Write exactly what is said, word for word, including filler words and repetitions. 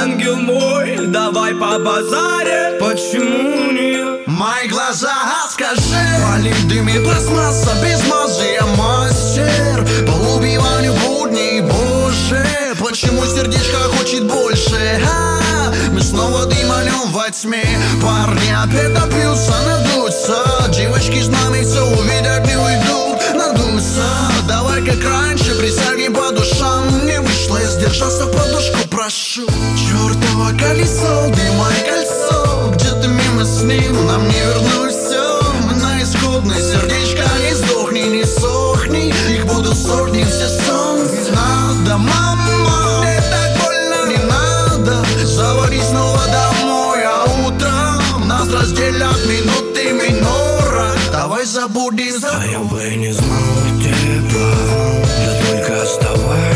ангел мой, давай по базаре. Почему нет? Мои глаза, скажи. Валит дым и пластмасса без мазы. Я мастер по убиванию будней, боже. Почему сердечко хочет больше? А, мы снова дыманем во тьме. Парни опять напьются, надуются. Девочки с нами все увидят, не уйдут, надуются. Давай как раньше, присягнем по душам. Не вышло, я сдержался, подушку прошу. Чёртово колесо, дыма и кольцо. Где-то мимо с ним, нам не вернуть все. Мы на исходной, сердечко не сдохни, не сохни. Их будут сотни, все сон. Не надо, мама, мне так больно, не надо. Заводи снова домой, а утром нас разделят минуты минора. Давай забудем, забудем. А я бы не знал, где плавал, да только оставайся.